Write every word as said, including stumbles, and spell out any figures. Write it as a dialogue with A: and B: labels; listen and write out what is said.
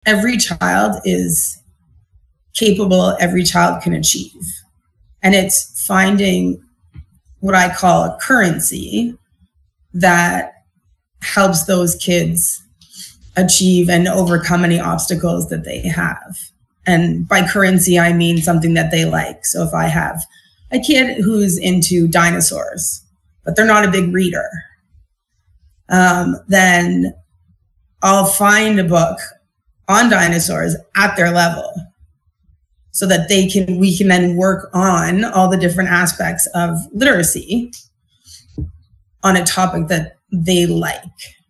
A: Every child is capable, every child can achieve. And it's finding what I call a currency that helps those kids achieve and overcome any obstacles that they have. And by currency, I mean something that they like. So if I have a kid who's into dinosaurs, but they're not a big reader, um, then I'll find a book on dinosaurs at their level so that they can, we can then work on all the different aspects of literacy on a topic that they like.